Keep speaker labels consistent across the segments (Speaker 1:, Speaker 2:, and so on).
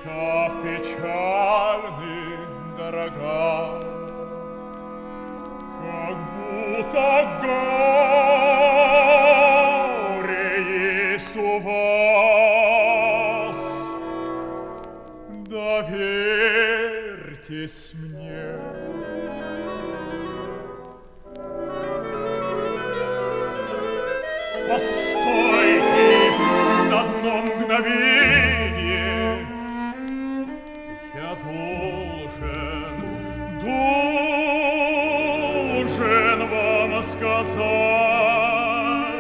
Speaker 1: так печальны, дорогая, как будто горе есть у вас. Доверьтесь мне. Постойте на одно мгновенье, я должен вам сказать.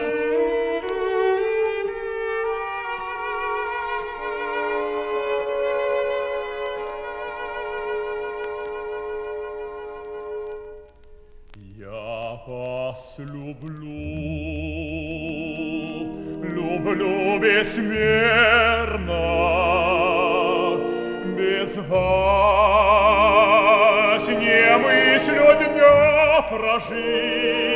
Speaker 1: Я вас люблю бессмерно, без вас не мыслю дня прожить.